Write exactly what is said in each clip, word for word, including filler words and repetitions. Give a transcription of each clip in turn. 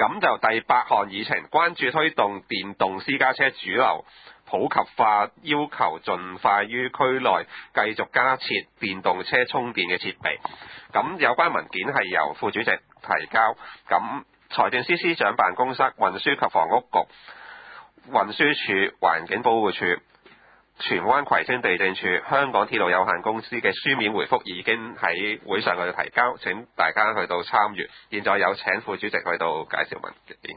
咁就第八項議程，關注推動電動私家車主流普及化，要求盡快於區內繼續加設電動車充電嘅設備。咁有關文件係由副主席提交，咁財政司司長辦公室、運輸及房屋局、運輸署、環境保護署、荃灣葵青地政處、香港鐵路有限公司嘅書面回覆已經喺會上去提交，請大家去到參閱。現在有請副主席去到介紹文件。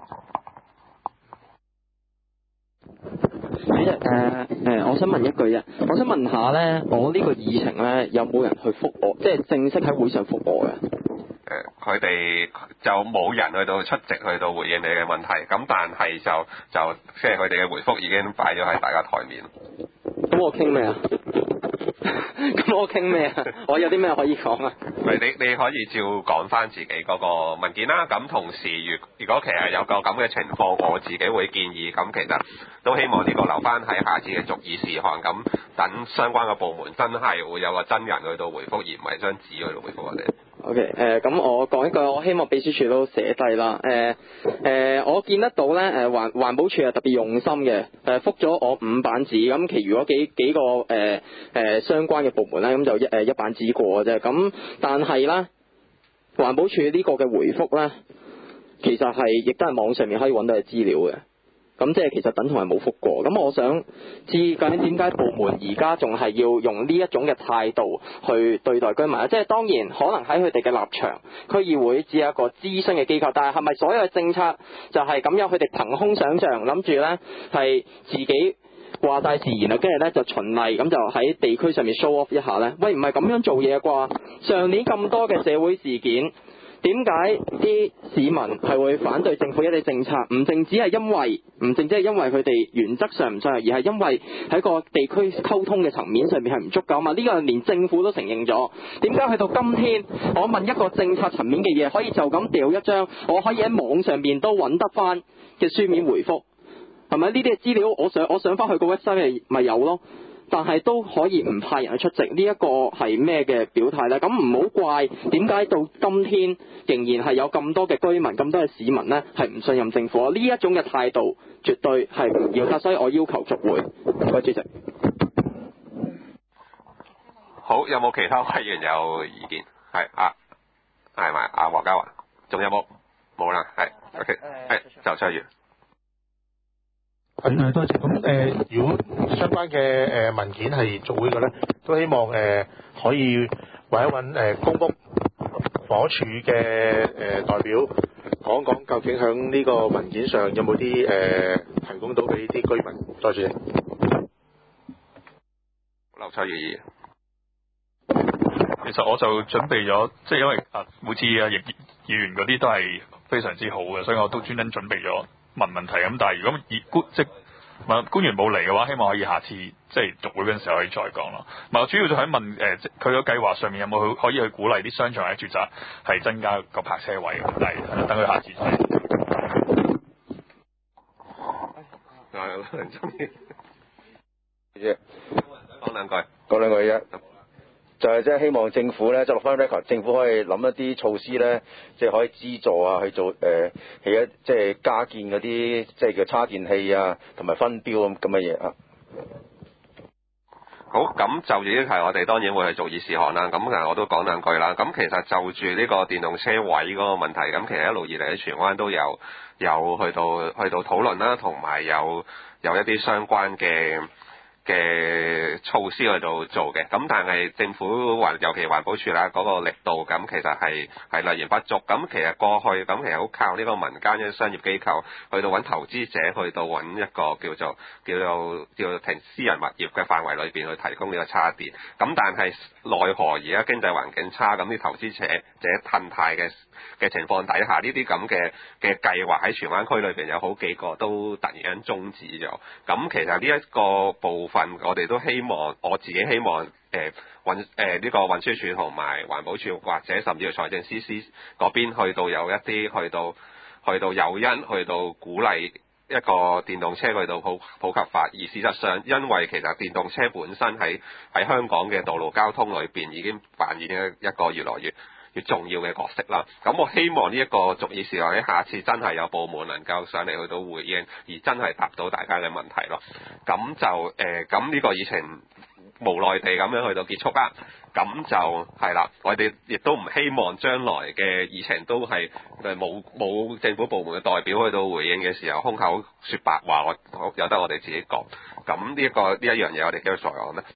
主席，誒、呃、誒，我想問一句啊，我想問下咧，我呢個議程咧有冇人去覆我，即係正式喺會上覆我嘅？ 誒，佢哋就冇人去到出席去到回應你嘅問題，咁但係就就即係佢哋嘅回覆已經擺咗喺大家台面。 咁我傾咩啊？咁我傾咩啊？我有啲咩可以講啊？ 你你你可以照講翻自己嗰個文件啦。咁同時，如如果其實有個咁嘅情況，我自己會建議，咁其實都希望呢個留翻喺下次嘅續議事項，咁等相關嘅部門真係會有個真人去到回覆，而唔係張紙去到回覆我哋。 OK，誒、呃，咁我講一句，我希望秘書處都寫低啦。誒、呃、誒、呃，我見得到咧，誒環環保署係特別用心嘅，誒覆咗我五版紙，咁其餘嗰幾幾個誒誒、呃、相關嘅部門咧，咁就一誒一版紙過嘅啫。咁但係咧，環保署呢個嘅回覆咧，其實係亦都係網上面可以揾到嘅資料嘅。咁即係其實等同係冇覆過。咁我想知究竟點解部門而家仲係要用呢一種嘅態度去對待居民啊？即係當然可能喺佢哋嘅立場，區議會只係一個諮詢嘅機構，但係係咪所有嘅政策就係咁樣？佢哋憑空想像，諗住呢係自己話晒事，然後跟住呢就循例咁就喺地區上面 show off 一下呢？喂，唔係咁樣做嘢啩？上年咁多嘅社會事件。點解啲市民係會反對政府一啲政策？唔淨只係因為唔淨只係因為佢哋原則上唔信任，而係因為喺個地區溝通嘅層面上面係唔足夠嘛？呢個連政府都承認咗。點解去到今天，我問一個政策層面嘅嘢，可以就咁掉一張，我可以喺網上面都揾得翻嘅書面回覆，係咪？呢啲嘅資料，我上我上翻去個 website 咪有咯。但係都可以唔派人去出席，呢一個係咩嘅表態呢？咁唔好怪點解到今天仍然係有咁多嘅居民、咁多嘅市民呢係唔信任政府。呢一種嘅態度絕對係唔要得，所以我要求續會。唔該，主席。 好，有冇其他委員有意見？係啊，係咪啊？黃家華，仲有冇？冇啦，係 OK，係就出完。 係多謝。咁誒、呃，如果相關嘅誒、呃、文件係續會嘅咧，都希望誒、呃、可以揾一揾誒公屋房屋署嘅誒代表講講，究竟響呢個文件上有冇啲誒提供到俾啲居民。多謝。 劉秋月議員， 其實我就準備咗，即係因為啊每次啊葉議員嗰啲都係非常之好嘅，所以我都專登準備咗問問題。咁但係如果以官即問官員冇嚟嘅話，希望可以下次即係續會嗰陣時候可以再講咯。唔係，我主要就喺問誒，佢個計劃上面有冇可以去鼓勵啲商場或者住宅係增加個泊車位嘅？但係等佢下次再。 係啦，梁中義， 啫， 講兩句， 講兩句啫。就係即係希望政府咧，即係落翻 record，政府可以諗一啲措施咧，即係可以資助啊，去做誒起一即係加建嗰啲即係叫叉電器啊，同埋分標咁咁嘅嘢啊。 好，咁就住呢題，我哋當然會去做議事項啦。咁其實我都講兩句啦。咁其實就住呢個電動車位嗰個問題，咁其實一路以嚟喺荃灣都有有去到去到討論啦，同埋有有一啲相關嘅嘅措施去到做嘅，咁但係政府環尤其環保署啦嗰個力度，咁其實係係略嫌不足。咁其實過去咁其實好靠呢個民間嘅商業機構去到揾投資者，去到揾一個叫做叫做叫做停私人物業嘅範圍裏邊去提供呢個叉電。咁但係奈何而家經濟環境差，咁啲投資者者褪軚嘅嘅情況底下，呢啲咁嘅嘅計劃喺荃灣區裏邊有好幾個都突然間終止咗。咁其實呢一個部分我哋都希望，我自己希望誒運誒呢個運輸署同埋環保署或者甚至乎財政司司嗰邊去到有一啲去到去到誘因去到鼓勵一個電動車去到普普及化。而事實上，因為其實電動車本身喺喺香港嘅道路交通裏邊已經扮演一一個越來越越重要嘅角色啦。咁我希望呢一個續議事項咧，下次真係有部門能夠上嚟去到回應，而真係答到大家嘅問題咯。咁就誒，咁、呃、呢個議程無奈地咁樣去到結束啦。咁就係啦，我哋亦都唔希望將來嘅議程都係誒冇冇政府部門嘅代表去到回應嘅時候，空口說白話，我由得我哋自己講。咁呢一個呢一樣嘢，我哋繼續在案咧。